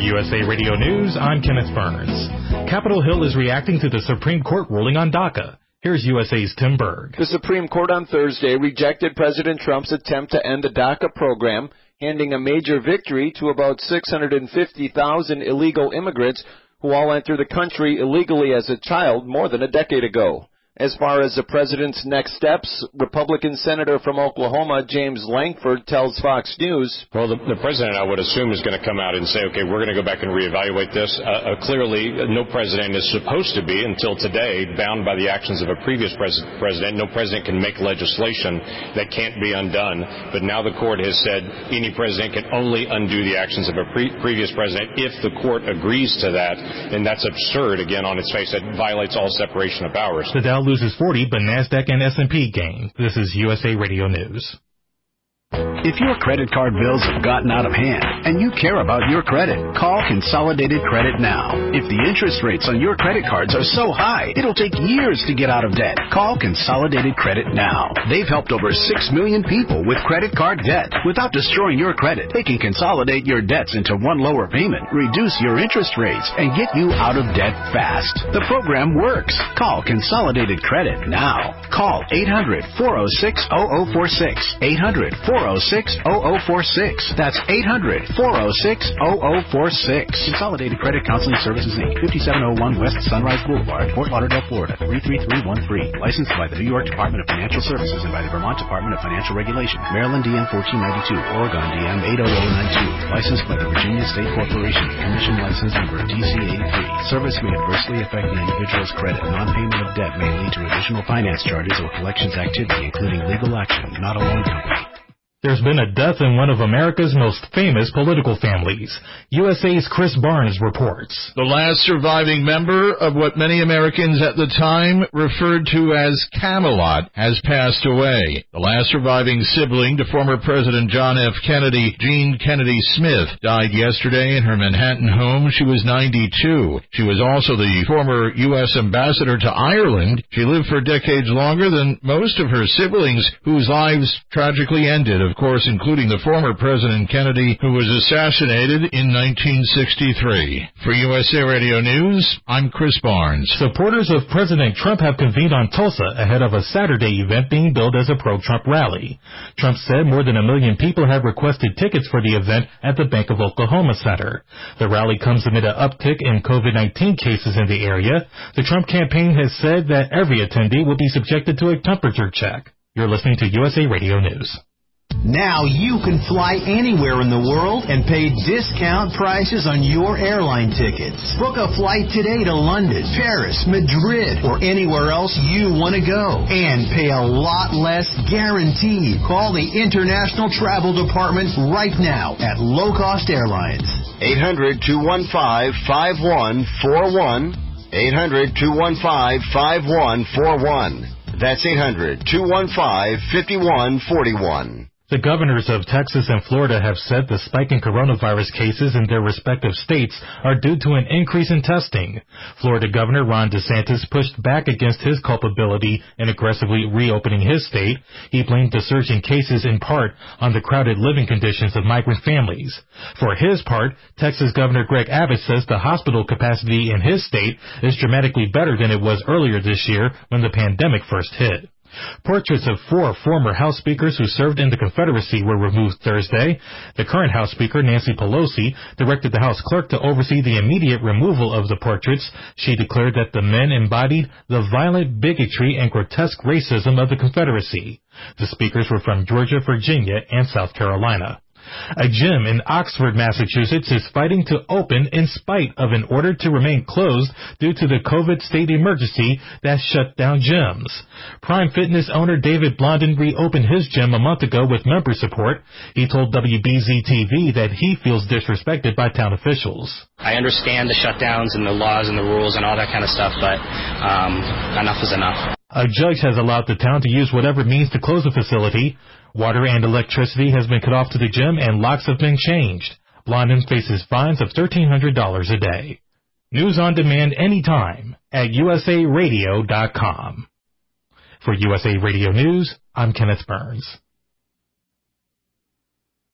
USA Radio News, I'm Kenneth Burns. Capitol Hill is reacting to the Supreme Court ruling on DACA. Here's USA's Tim Berg. The Supreme Court on Thursday rejected President Trump's attempt to end the DACA program, handing a major victory to about 650,000 illegal immigrants who all entered the country illegally as a child more than a decade ago. As far as the president's next steps, Republican Senator from Oklahoma, James Lankford, tells Fox News. Well, the president, I would assume, is going to come out and say, okay, we're going to go back and reevaluate this. Clearly, no president is supposed to be, until today, bound by the actions of a previous president. No president can make legislation that can't be undone. But now the court has said any president can only undo the actions of a previous president if the court agrees to that. And that's absurd, again, on its face. That violates all separation of powers. The Dow loses 40, but NASDAQ and S&P gain. This is USA Radio News. If your credit card bills have gotten out of hand and you care about your credit, call Consolidated Credit now. If the interest rates on your credit cards are so high, it'll take years to get out of debt. Call Consolidated Credit now. They've helped over 6 million people with credit card debt. Without destroying your credit, they can consolidate your debts into one lower payment, reduce your interest rates, and get you out of debt fast. The program works. Call Consolidated Credit now. Call 800-406-0046. 800-406-0046. That's 800-406-0046. Consolidated Credit Counseling Services, Inc., 5701 West Sunrise Boulevard, Fort Lauderdale, Florida, 33313. Licensed by the New York Department of Financial Services and by the Vermont Department of Financial Regulation. Maryland DM 1492, Oregon DM 80092. Licensed by the Virginia State Corporation. Commission license number DC83. Service may adversely affect the individual's credit. Non-payment of debt may lead to additional finance charges or collections activity, including legal action. Not a loan company. There's been a death in one of America's most famous political families. USA's Chris Barnes reports. The last surviving member of what many Americans at the time referred to as Camelot has passed away. The last surviving sibling to former President John F. Kennedy, Jean Kennedy Smith, died yesterday in her Manhattan home. She was 92. She was also the former U.S. ambassador to Ireland. She lived for decades longer than most of her siblings, whose lives tragically ended, of course, including the former President Kennedy, who was assassinated in 1963. For USA Radio News, I'm Chris Barnes. Supporters of President Trump have convened on Tulsa ahead of a Saturday event being billed as a pro-Trump rally. Trump said more than 1 million people have requested tickets for the event at the Bank of Oklahoma Center. The rally comes amid an uptick in COVID-19 cases in the area. The Trump campaign has said that every attendee will be subjected to a temperature check. You're listening to USA Radio News. Now you can fly anywhere in the world and pay discount prices on your airline tickets. Book a flight today to London, Paris, Madrid, or anywhere else you want to go. And pay a lot less guaranteed. Call the International Travel Department right now at Low Cost Airlines. 800-215-5141. 800-215-5141. That's 800-215-5141. The governors of Texas and Florida have said the spike in coronavirus cases in their respective states are due to an increase in testing. Florida Governor Ron DeSantis pushed back against his culpability in aggressively reopening his state. He blamed the surge in cases in part on the crowded living conditions of migrant families. For his part, Texas Governor Greg Abbott says the hospital capacity in his state is dramatically better than it was earlier this year when the pandemic first hit. Portraits of 4 former House Speakers who served in the Confederacy were removed Thursday. The current House Speaker, Nancy Pelosi, directed the House Clerk to oversee the immediate removal of the portraits. She declared that the men embodied the violent bigotry and grotesque racism of the Confederacy. The speakers were from Georgia, Virginia, and South Carolina. A gym in Oxford, Massachusetts is fighting to open in spite of an order to remain closed due to the COVID state emergency that shut down gyms. Prime Fitness owner David Blondin reopened his gym a month ago with member support. He told WBZ-TV that he feels disrespected by town officials. I understand the shutdowns and the laws and the rules and all that kind of stuff, but enough is enough. A judge has allowed the town to use whatever means to close the facility. Water and electricity has been cut off to the gym and locks have been changed. Blondin faces fines of $1,300 a day. News on demand anytime at usaradio.com. For USA Radio News, I'm Kenneth Burns.